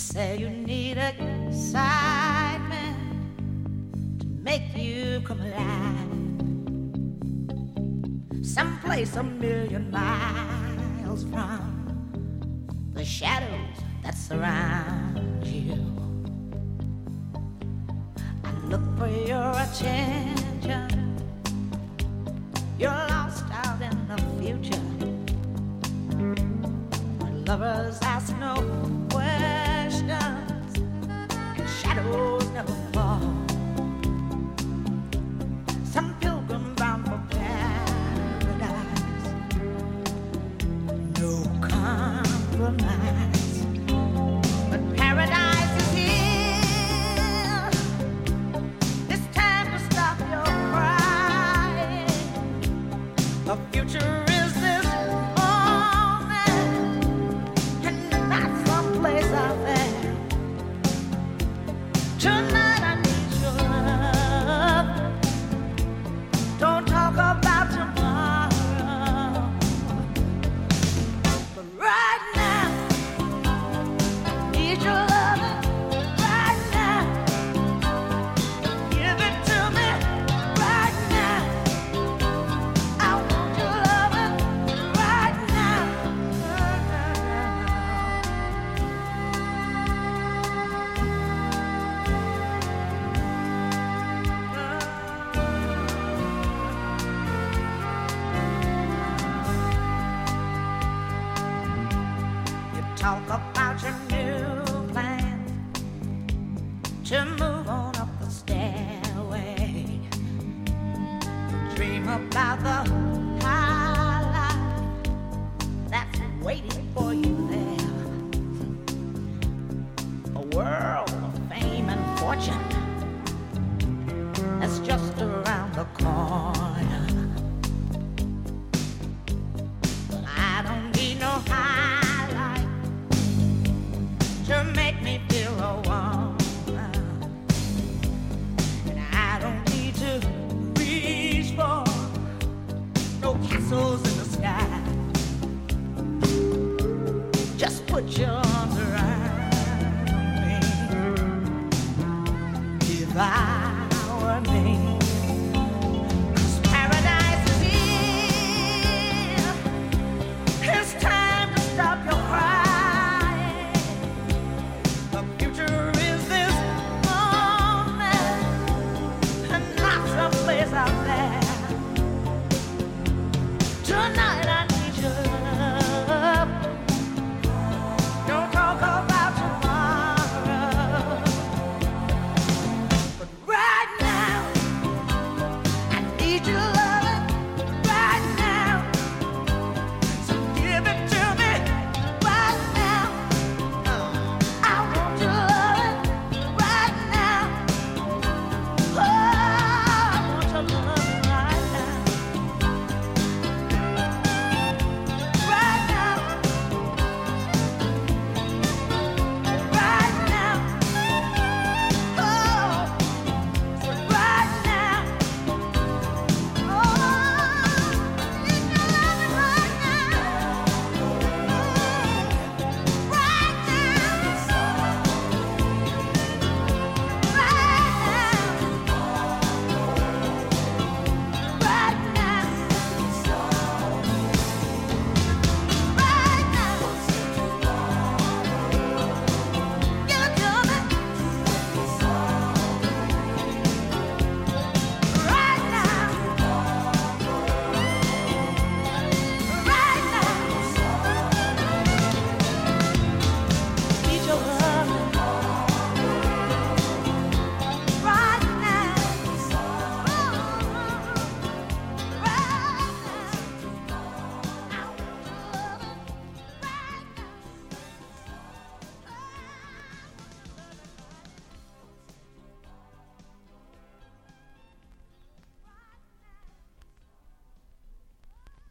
Say you need excitement to make you come alive. Someplace a million miles from the shadows that surround you. I look for your attention. You're lost out in the future. Where lovers ask no questions and shadows never fall. Some pilgrim bound for paradise. No compromise. But paradise is here. It's time to stop your crying. The future is this morning, and not someplace out there. Tonight I need your love. Don't talk about tomorrow, but right now I need your love. Right now, give it to me. Right now, I want your love. Right now. You talk about your new plan to move on up the stairway. Dream about the high life that's waiting for you there. A world of fame and fortune that's just around the corner. But I don't need no high life to make me feel a woman. And I don't need to reach for no castles in the sky. Just put your arms around me. If I